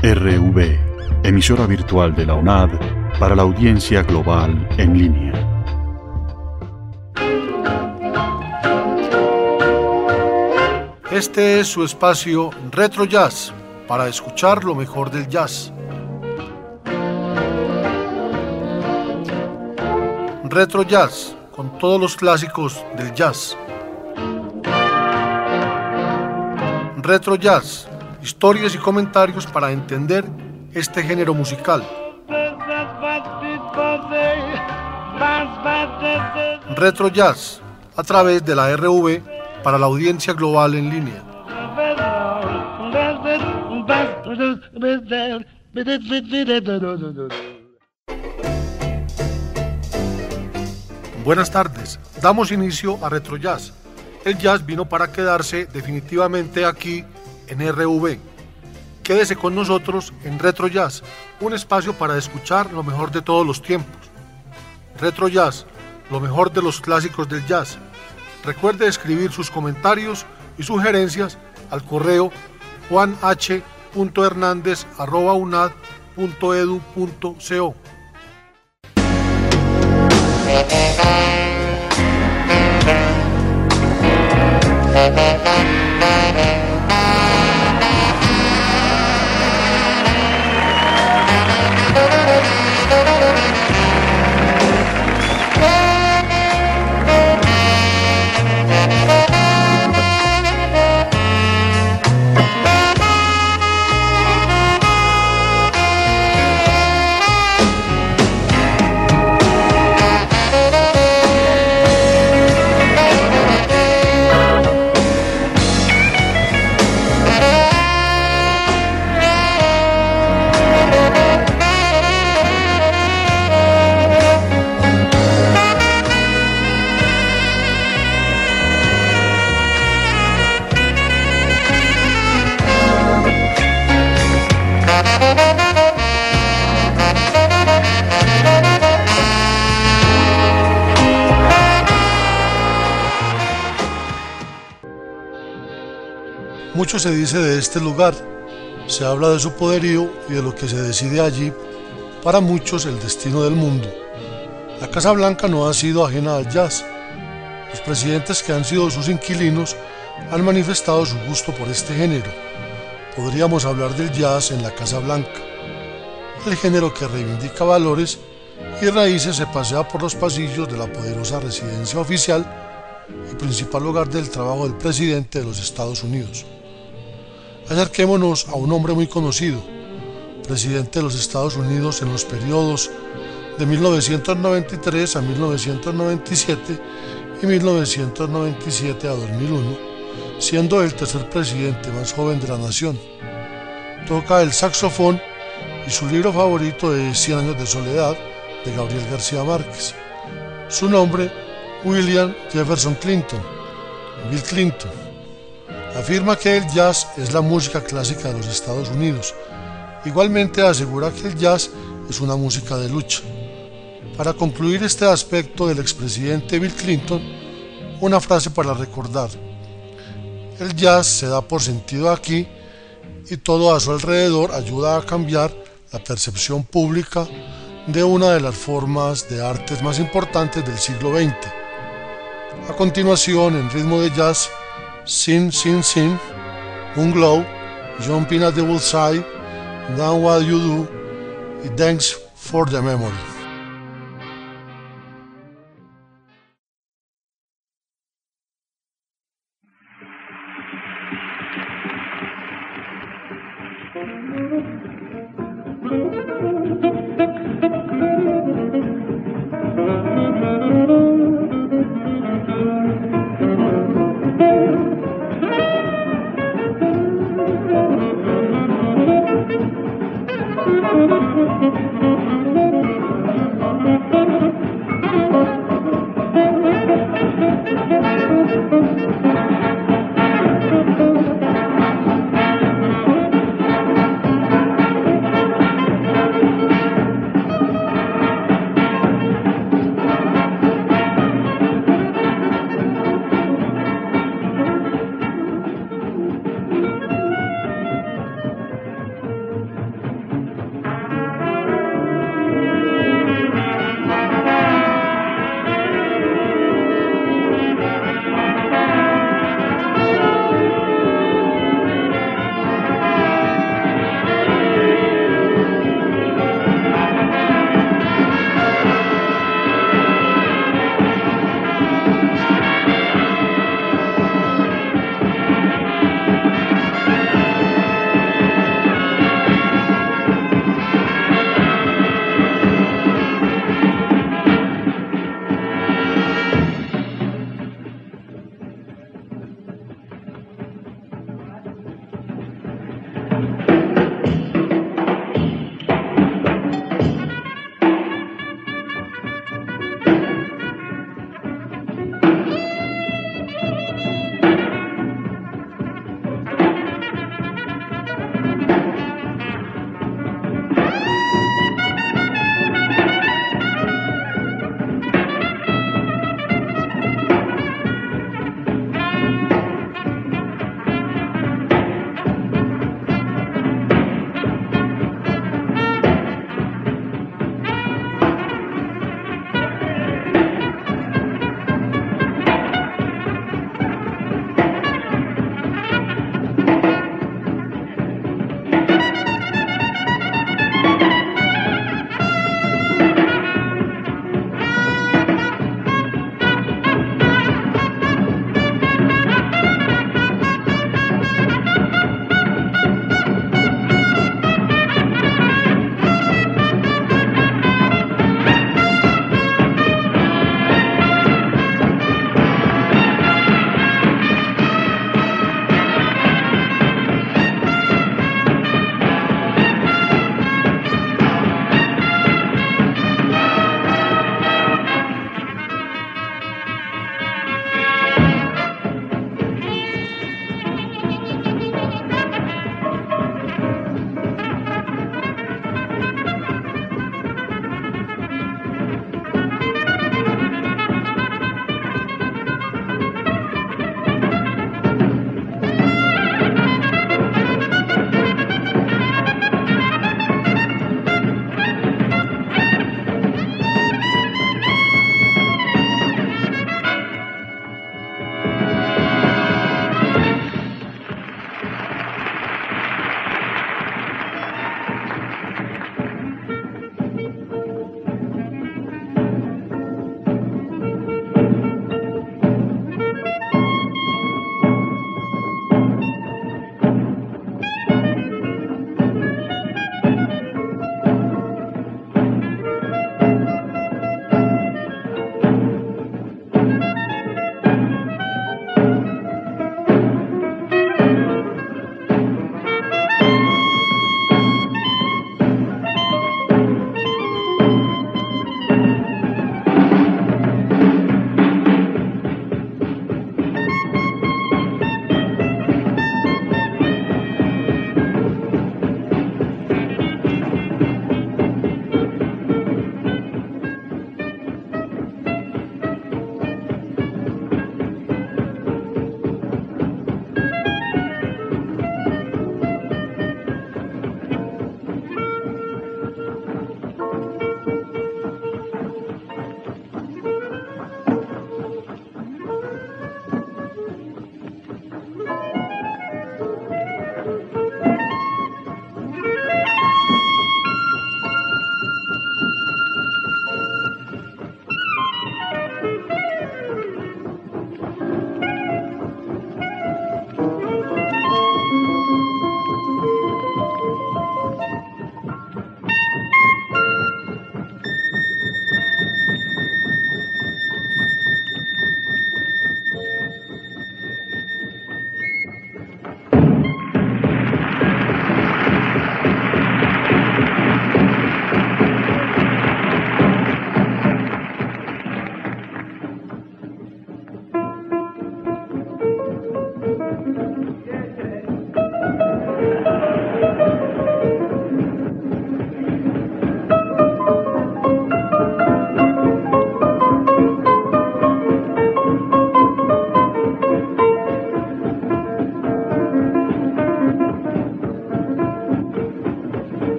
RV, emisora virtual de la UNAD para la audiencia global en línea. Este es su espacio Retro Jazz, para escuchar lo mejor del jazz. Retro Jazz, con todos los clásicos del jazz. Retro Jazz, historias y comentarios para entender este género musical. Retro Jazz, a través de la RV para la audiencia global en línea. Buenas tardes, damos inicio a Retro Jazz. El jazz vino para quedarse definitivamente aquí en RV. Quédese con nosotros en Retro Jazz, un espacio para escuchar lo mejor de todos los tiempos. Retro Jazz, lo mejor de los clásicos del jazz. Recuerde escribir sus comentarios y sugerencias al correo juanh.hernandez@unad.edu.co. Mucho se dice de este lugar, se habla de su poderío y de lo que se decide allí, para muchos el destino del mundo. La Casa Blanca no ha sido ajena al jazz. Los presidentes que han sido sus inquilinos han manifestado su gusto por este género. Podríamos hablar del jazz en la Casa Blanca. El género que reivindica valores y raíces se pasea por los pasillos de la poderosa residencia oficial y principal hogar del trabajo del presidente de los Estados Unidos. Acerquémonos a un hombre muy conocido, presidente de los Estados Unidos en los periodos de 1993 a 1997 y 1997 a 2001, siendo el tercer presidente más joven de la nación. Toca el saxofón y su libro favorito es 100 años de soledad, de Gabriel García Márquez. Su nombre, William Jefferson Clinton, Bill Clinton. Afirma que el jazz es la música clásica de los Estados Unidos. Igualmente asegura que el jazz es una música de lucha. Para concluir este aspecto del expresidente Bill Clinton, una frase para recordar: el jazz se da por sentido aquí y todo a su alrededor ayuda a cambiar la percepción pública de una de las formas de artes más importantes del siglo XX. A continuación, en ritmo de jazz, Sin, Sin, Sin, Moonglow, Jumping at the Bullseye, Now What You Do y Thanks for the Memory.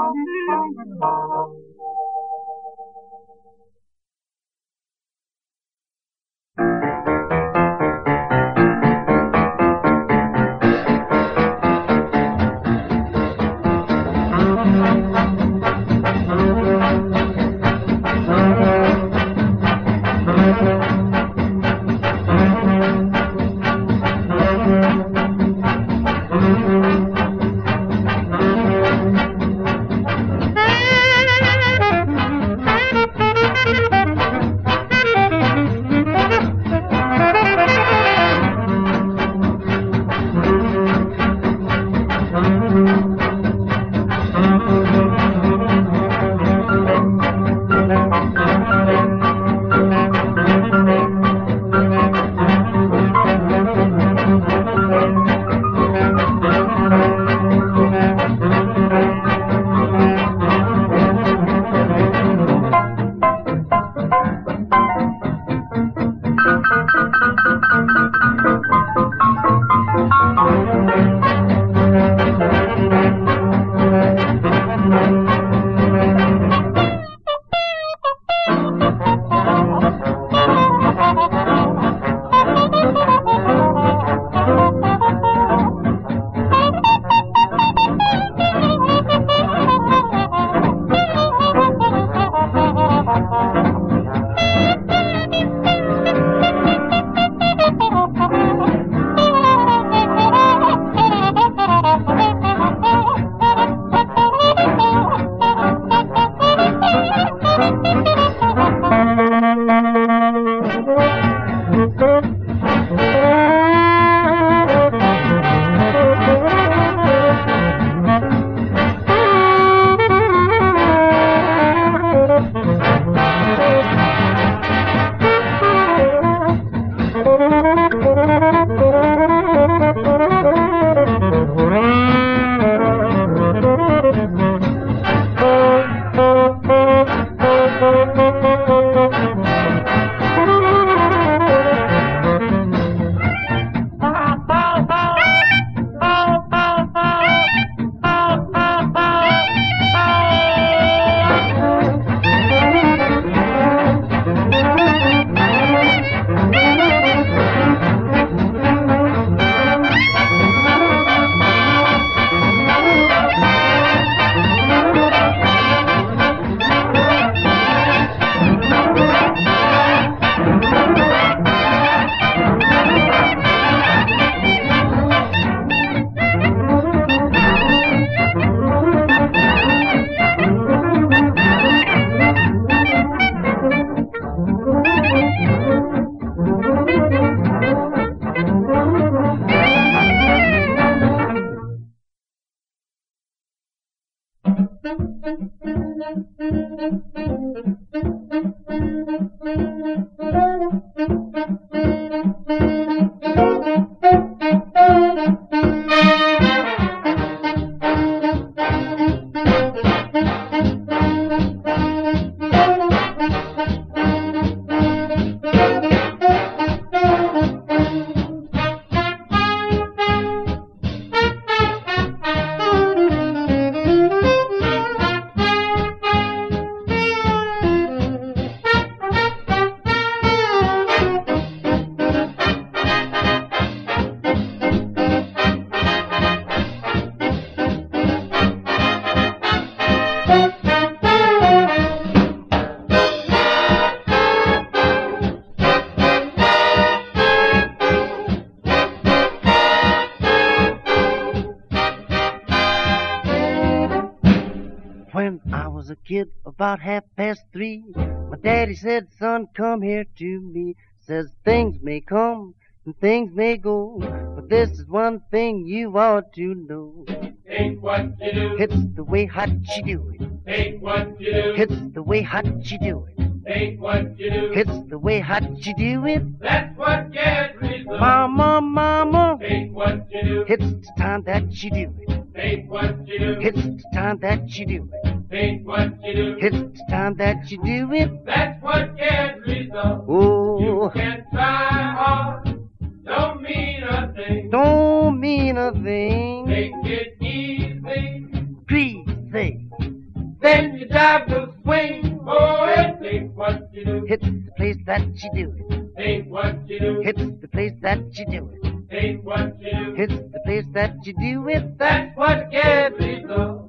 When I was a kid, about 3:30, my daddy said, son, come here to me. Says things may come and things may go, but this is one thing you ought to know. Ain't what you do. It's the way hot you do it. Ain't what you do. It's the way hot you do it. Ain't what you do. It's the way hot you do it. That's what carries the Mama, mama. Ain't what you do. It's the time that you do it. Ain't what you do. It's the time that you do it. Ain't what you do. It's the time that you do it. That's what carries the Oh, You can try hard. Don't mean a thing. don't mean a thing. Take it easy. Greasy. Then you dive to swing. Oh, it ain't what you do. It's the place that you do it. Ain't what you do. It's the place that you do it. Ain't what you do. It's the place that you do it. That's what gets me so.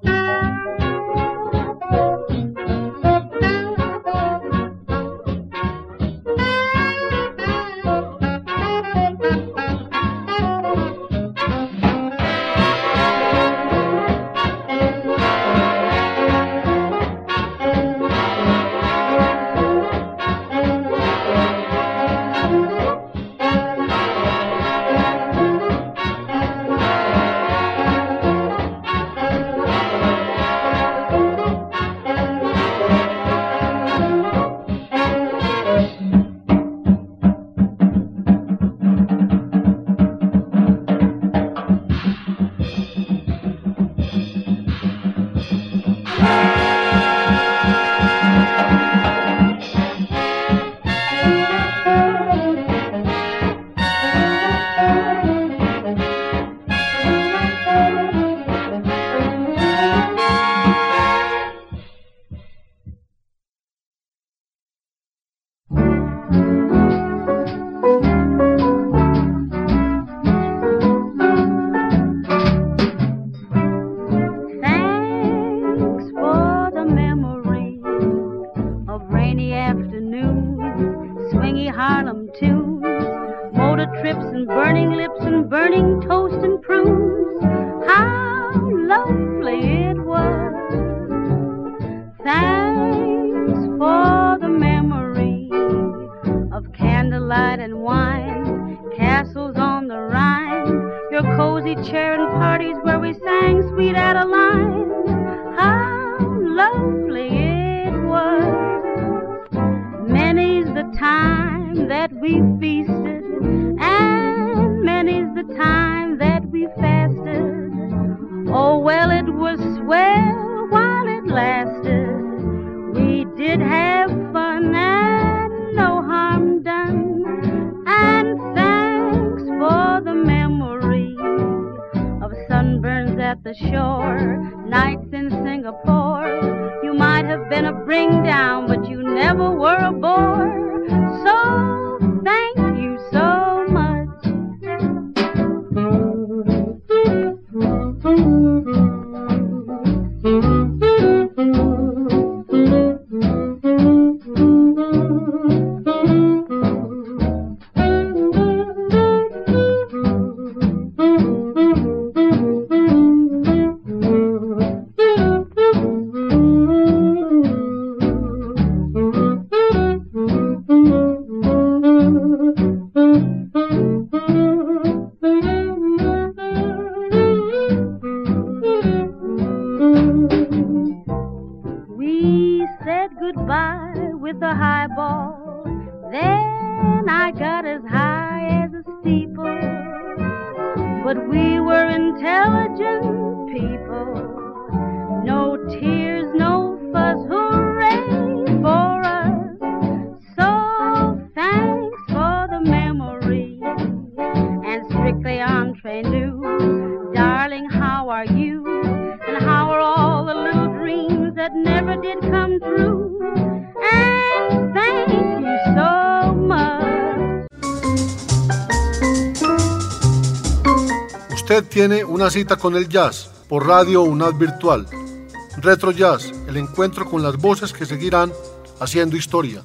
Usted tiene una cita con el jazz por Radio UNAD Virtual. Retro Jazz, el encuentro con las voces que seguirán haciendo historia.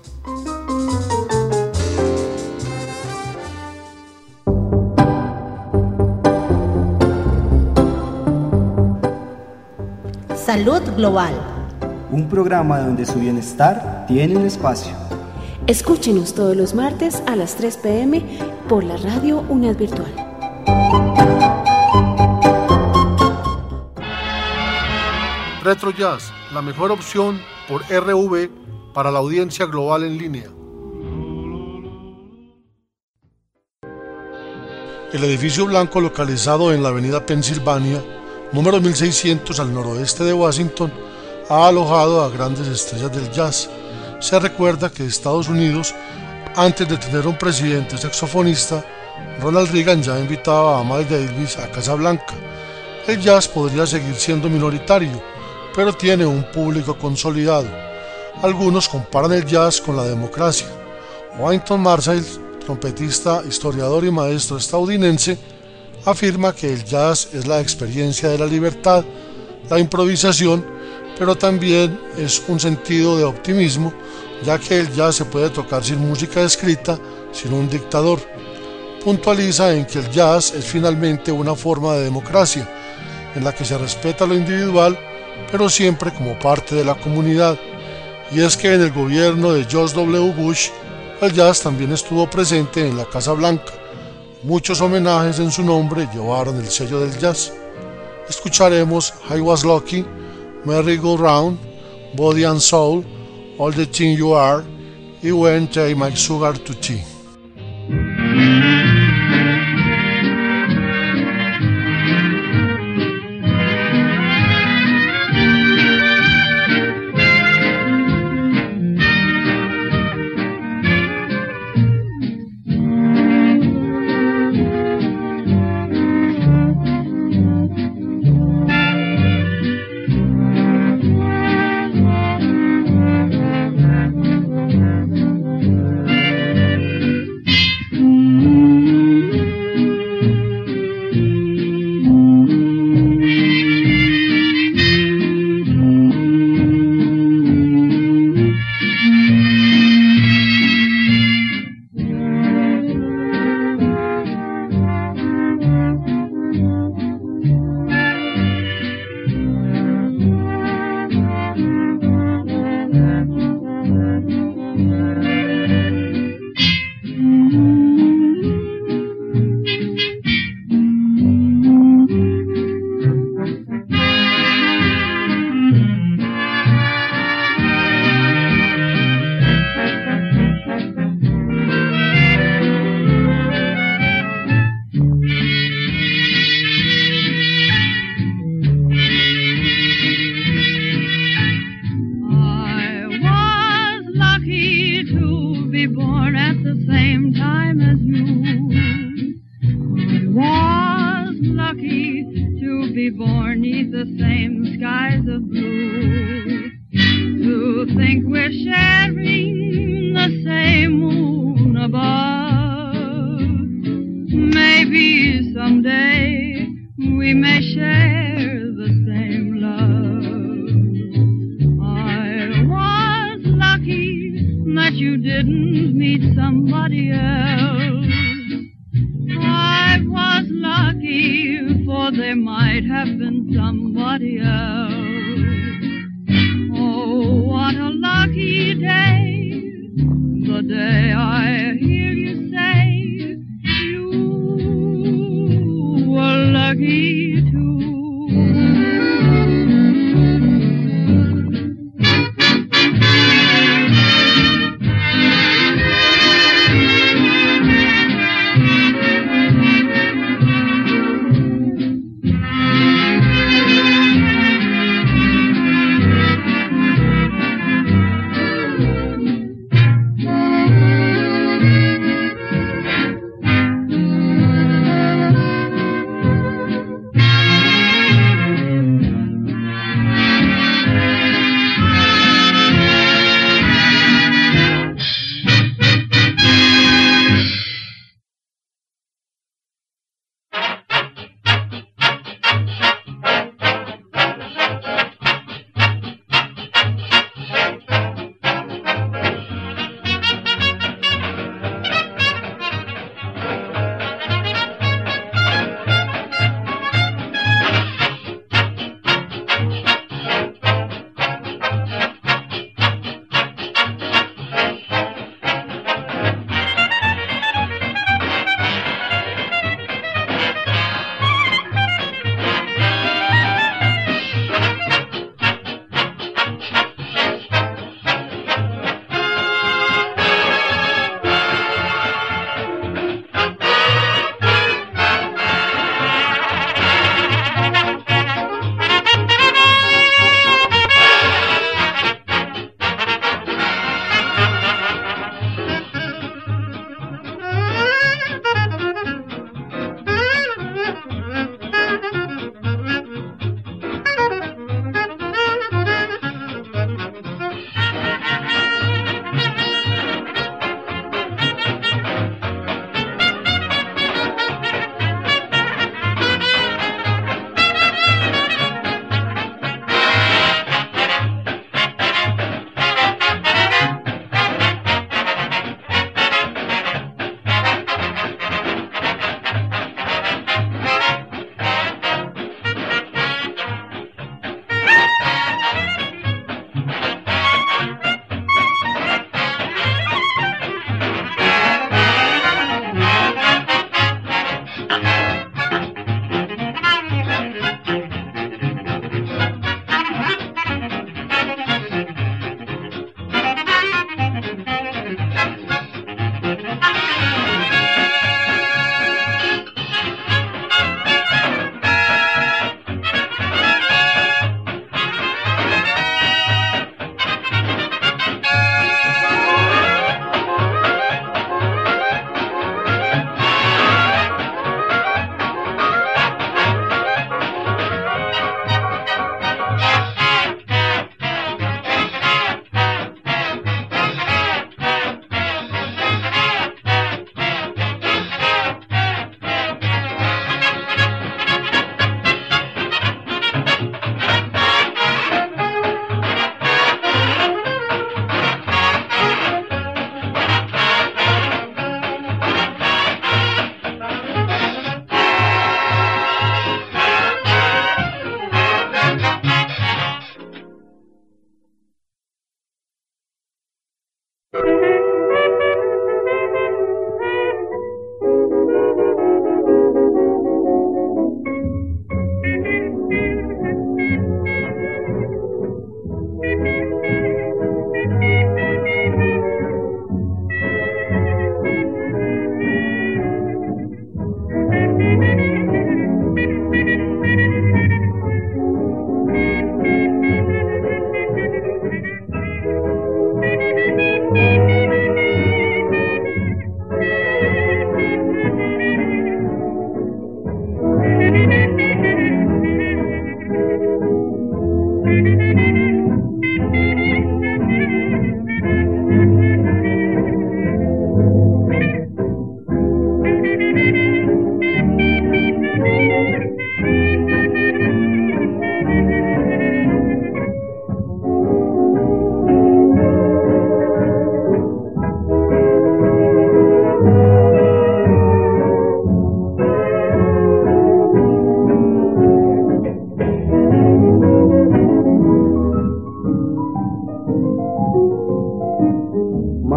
Salud Global. Un programa donde su bienestar tiene un espacio. Escúchenos todos los martes a las 3 p.m. por la Radio UNAD Virtual. Retro Jazz, la mejor opción por RV para la audiencia global en línea. El edificio blanco localizado en la avenida Pensilvania, número 1600 al noroeste de Washington, ha alojado a grandes estrellas del jazz. Se recuerda que Estados Unidos, antes de tener un presidente saxofonista, Ronald Reagan ya invitaba a Miles Davis a Casa Blanca. El jazz podría seguir siendo minoritario, pero tiene un público consolidado. Algunos comparan el jazz con la democracia. Wynton Marsalis, trompetista, historiador y maestro estadounidense, afirma que el jazz es la experiencia de la libertad, la improvisación, pero también es un sentido de optimismo, ya que el jazz se puede tocar sin música escrita, sin un dictador. Puntualiza en que el jazz es finalmente una forma de democracia, en la que se respeta lo individual, pero siempre como parte de la comunidad. Y es que en el gobierno de George W. Bush, el jazz también estuvo presente en la Casa Blanca. Muchos homenajes en su nombre llevaron el sello del jazz. Escucharemos I Was Lucky, Merry Go Round, Body and Soul, All the Thing You Are y When Take My Sugar to Tea.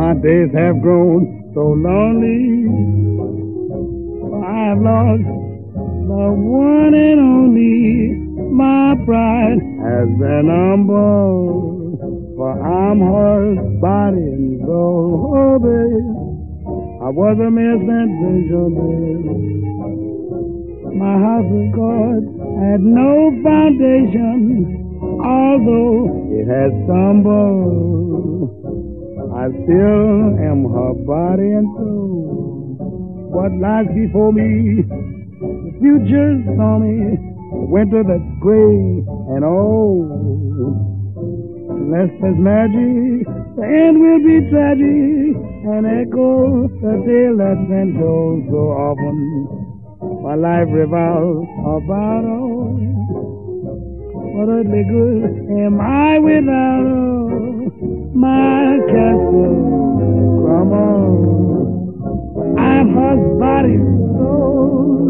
My days have grown so lonely. I've lost the one and only. My pride has been humbled, for I'm her body and soul. Oh, babe, I was a mere sensation, babe. My house of cards had no foundation, although it had stumbled. I still am her body and soul. What lies before me, the future's stormy, winter that's gray and old. Unless there's magic, the end will be tragic, and echo the tale that's been told so often. My life revolves about all. What earthly good am I without my castle crumble? I'm her body and soul.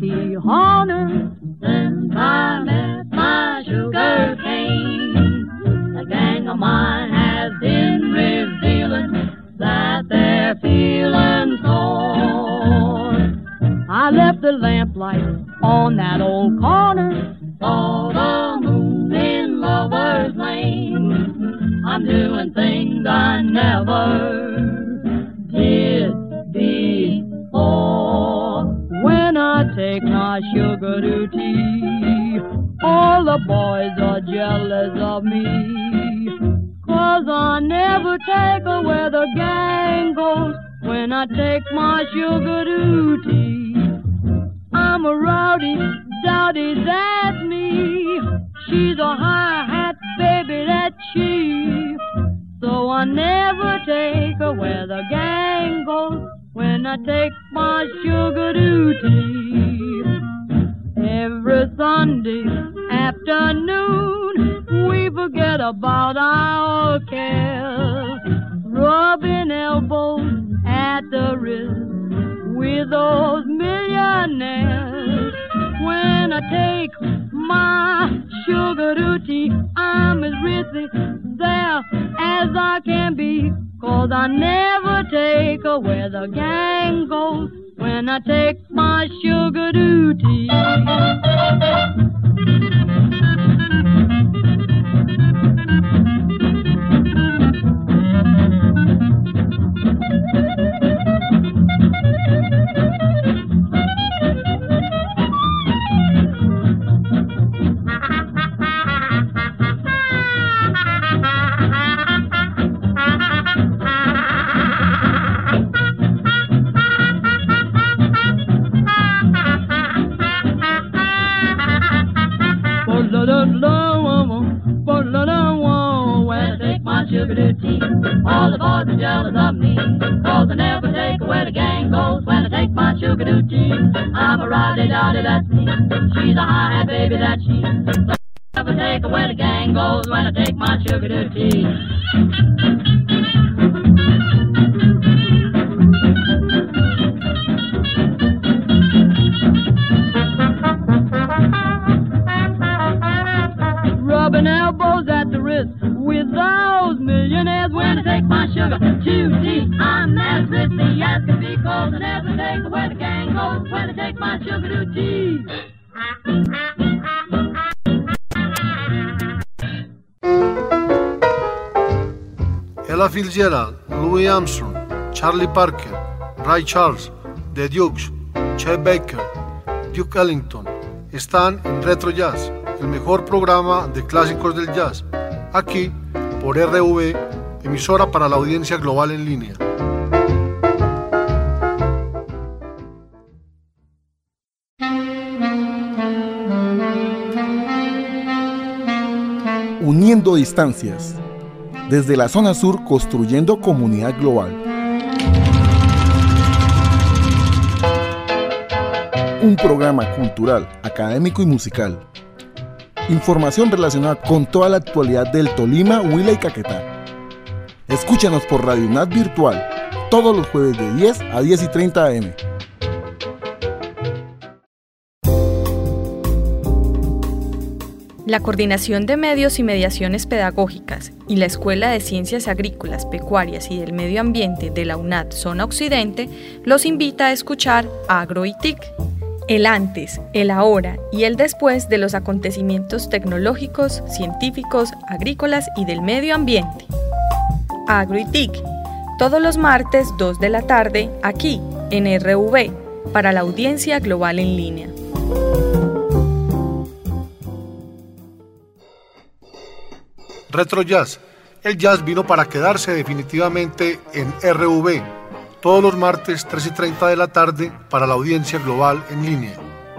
the honor since I met my sugar cane. The gang of mine has been revealing that they're feeling sore. I left the lamplight on that old corner, saw the moon in Lover's Lane. I'm doing things I never did before. When I take my sugar to tea, all the boys are jealous of me, 'cause I never take her where the gang goes. When I take my sugar to tea, I'm a rowdy, dowdy, that's me. She's a high-hat baby, that's she. So I never take her where the gang goes. When I take my sugar to tea, every Sunday afternoon we forget about our cares, rubbing elbows at the wrist with those millionaires. When I take my sugar to tea, I'm as rich there as I can be, 'cause I never take her where the gang goes. When I take my sugar to tea. Sugar to tea, all the boys are jealous of me, 'cause I never take her where the gang goes. When I take my sugar to tea, I'm a rowdy-dowdy, that's me. She's a high-hat baby, that's she. So I never take her where the gang goes. When I take my sugar to tea. Rubbing elbows at the wrist with those millionaires. When I take my sugar to tea, I'm as risky as can be, 'cause I never take her where the gang goes. When I take my sugar to tea. Ella Fitzgerald, Louis Armstrong, Charlie Parker, Ray Charles, The Dukes, Chet Baker, Duke Ellington están en Retro Jazz, el mejor programa de clásicos del jazz, aquí por RV, emisora para la audiencia global en línea. Uniendo distancias, desde la zona sur construyendo comunidad global. Un programa cultural, académico y musical. Información relacionada con toda la actualidad del Tolima, Huila y Caquetá. Escúchanos por Radio UNAD Virtual, todos los jueves de 10 a 10:30 am. La Coordinación de Medios y Mediaciones Pedagógicas y la Escuela de Ciencias Agrícolas, Pecuarias y del Medio Ambiente de la UNAD Zona Occidente los invita a escuchar Agro y TIC, el antes, el ahora y el después de los acontecimientos tecnológicos, científicos, agrícolas y del medio ambiente. Agro y TIC, todos los martes 2 de la tarde, aquí en RV, para la audiencia global en línea. Retro Jazz. El jazz vino para quedarse definitivamente en RV, todos los martes 3:30 de la tarde para la audiencia global en línea.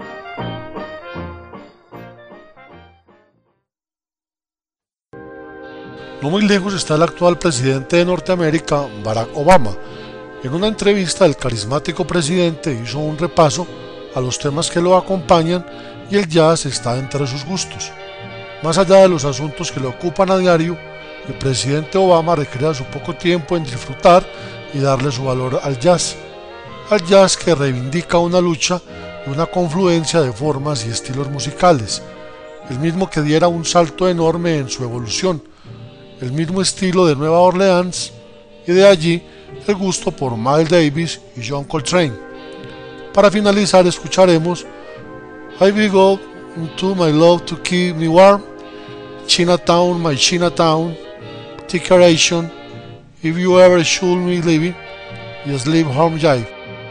No muy lejos está el actual presidente de Norteamérica, Barack Obama. En una entrevista, el carismático presidente hizo un repaso a los temas que lo acompañan y el jazz está entre sus gustos. Más allá de los asuntos que le ocupan a diario, el presidente Obama recrea su poco tiempo en disfrutar y darle su valor al jazz que reivindica una lucha y una confluencia de formas y estilos musicales, el mismo que diera un salto enorme en su evolución, el mismo estilo de Nueva Orleans, y de allí el gusto por Miles Davis y John Coltrane. Para finalizar escucharemos I Will Go Into My Love to Keep Me Warm, Chinatown, My Chinatown, Decoration, If You Ever Should Me Leaving y Sleep Home Jive.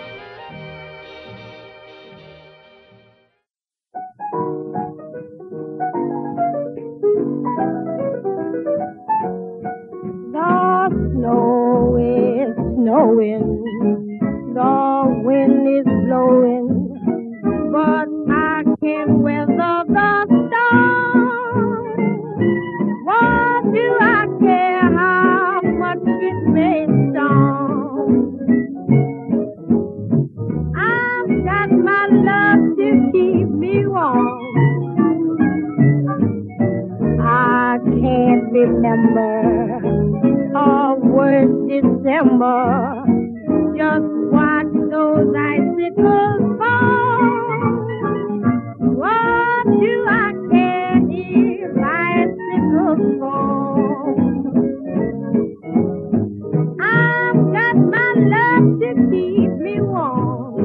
The wind is blowing, but I can weather the storm. What do I care how much it may storm? I've got my love to keep me warm. I can't remember a worse December. Just watch those icicles fall. What do I care if icicles fall? I've got my love to keep me warm.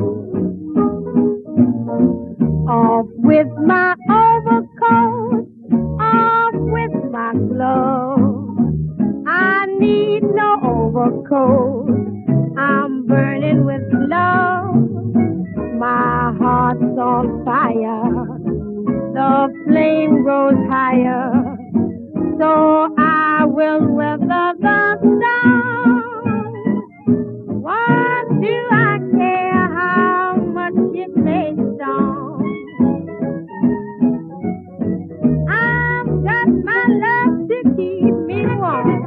Off with my overcoat, off with my gloves. I need no overcoat. I'm burning with love. My heart's on fire. The flame grows higher. So I will weather the storm. What do I care how much it may storm? I've got my love to keep me warm.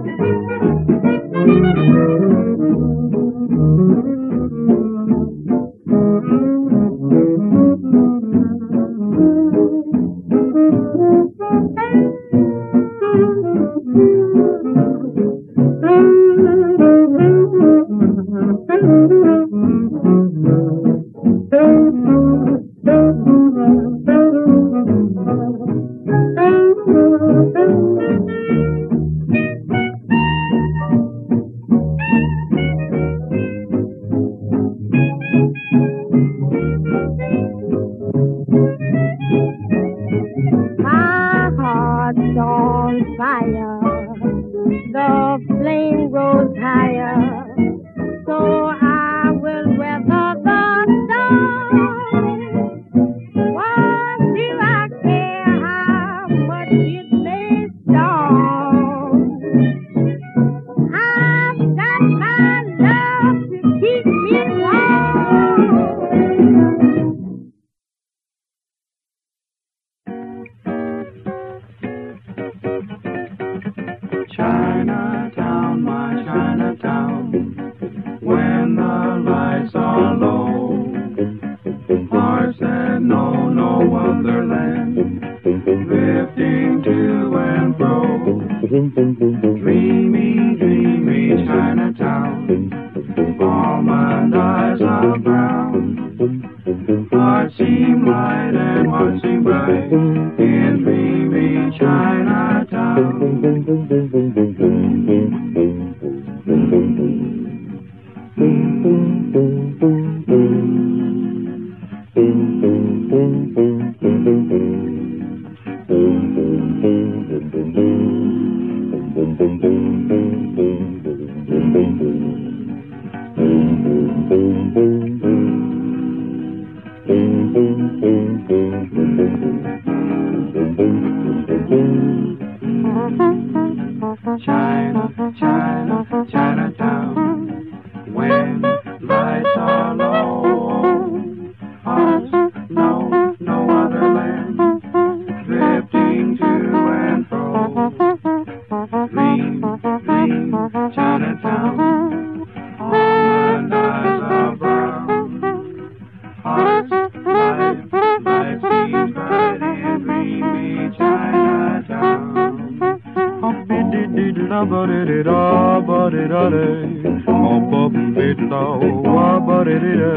biddo, wabba-dee-dee-do,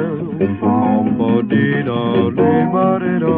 biddo, biddo,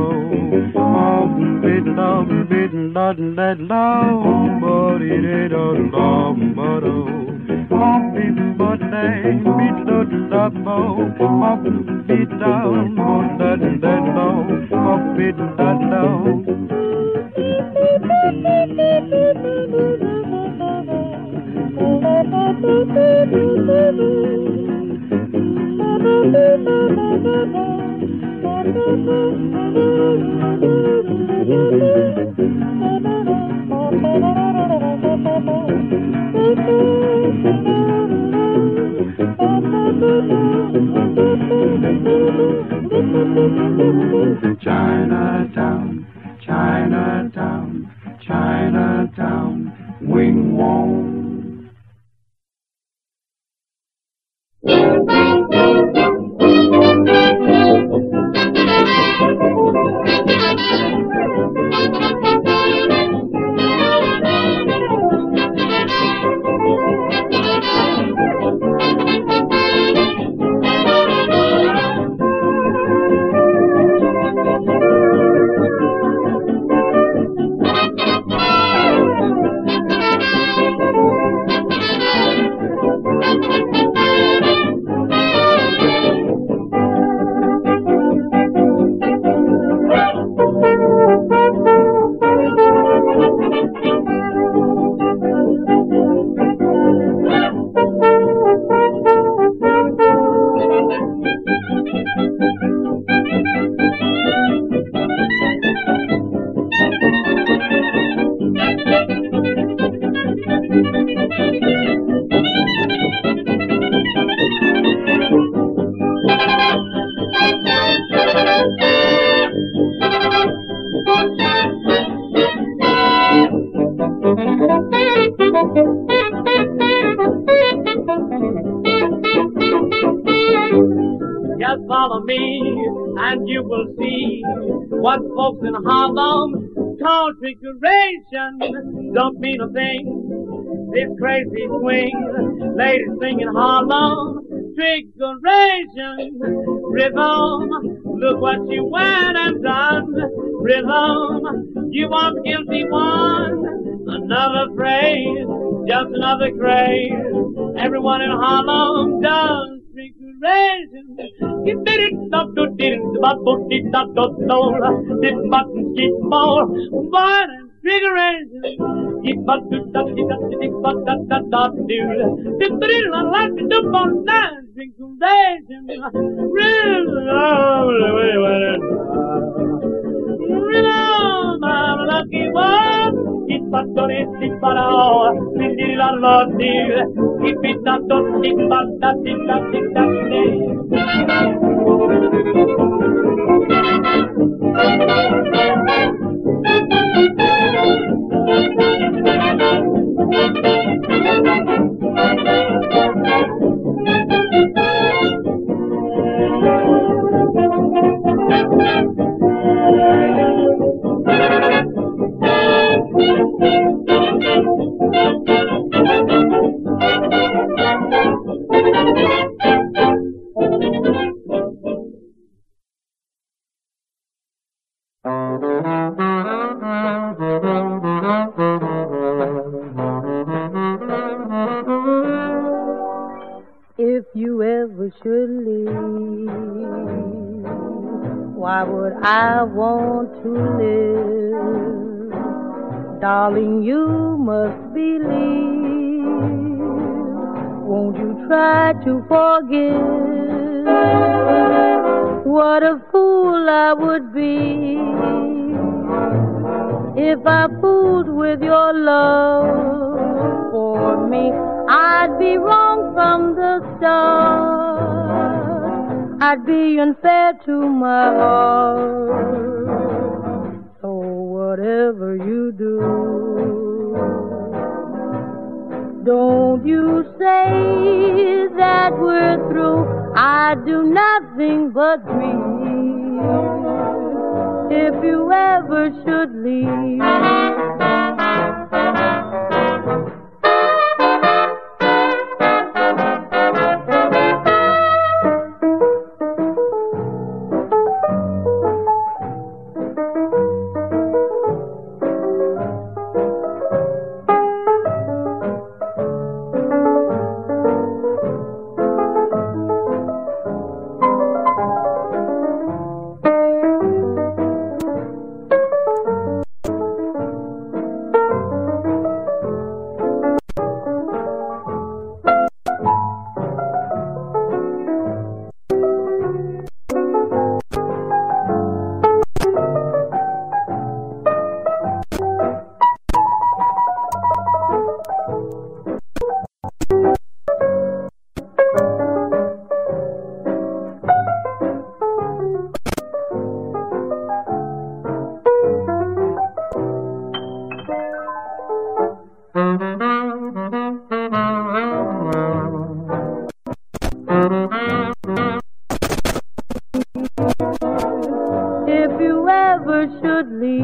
Chinatown, Chinatown, Chinatown, Wing Wong. Just follow me, and you will see what folks in Harlem call trickeration. Don't mean a thing. This crazy swing, ladies sing in Harlem, trickeration. Rhythm, look what you went and done. Rhythm, you are the guilty one. Another phrase, just another craze. Everyone in Harlem does trickeration. You did it, not to did it, but did not go slow. Did button keep more, but trickeration. Keep but to touch it, but that do. Did it, I like to do on that trickeration. Rhythm, I'm a lucky one. Keep but don't it, but all. Did it, I love you. Keep it, not don't keep but that did that did that day. If you ever should leave, why would I want to live? Darling, you must believe. Won't you try to forgive? What a fool I would be if I fooled with your love for me. I'd be wrong from the start. I'd be unfair to my heart. So whatever you do, don't you say that we're through. I do nothing but grieve if you ever should leave.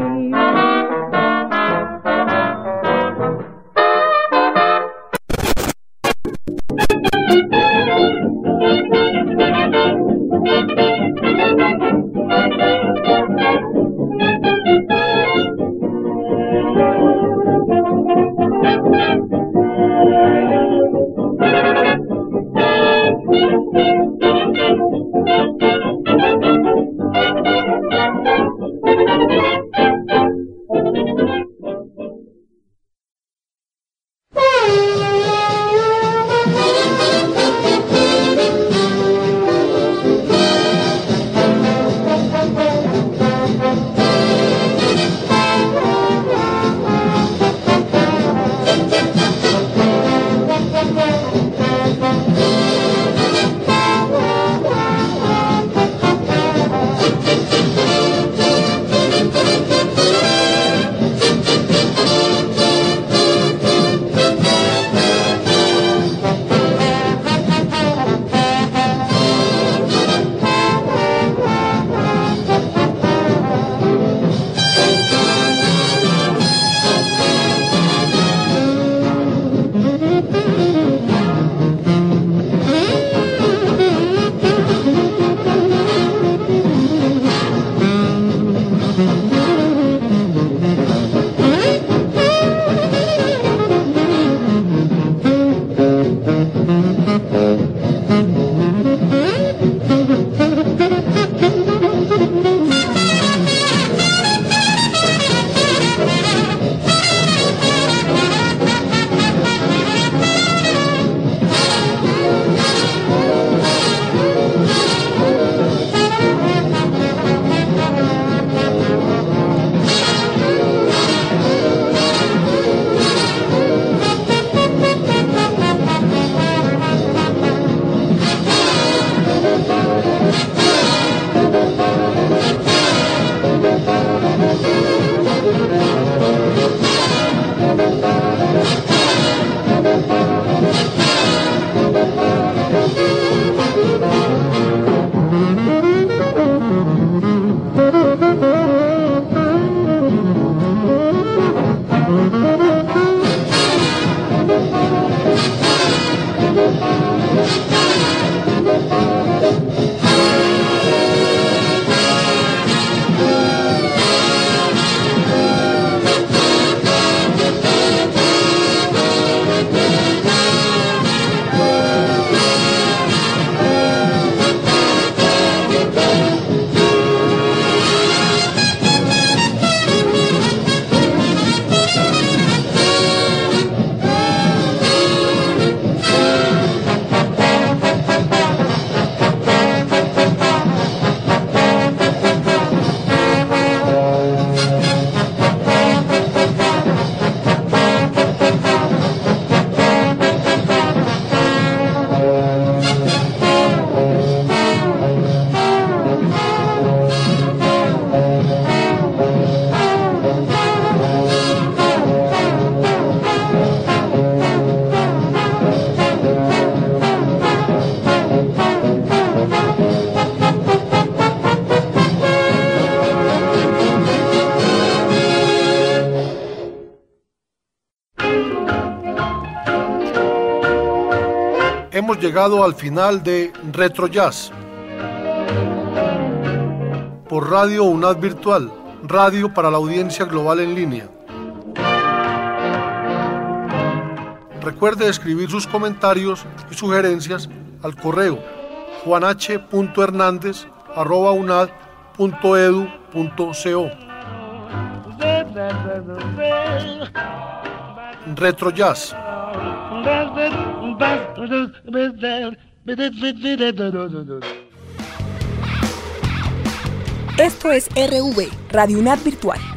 Hemos llegado al final de Retro Jazz por Radio UNAD Virtual, radio para la audiencia global en línea. Recuerde escribir sus comentarios y sugerencias al correo juanh.hernandez@unad.edu.co. Retro Jazz. Esto es RV, Radio UNAD Virtual.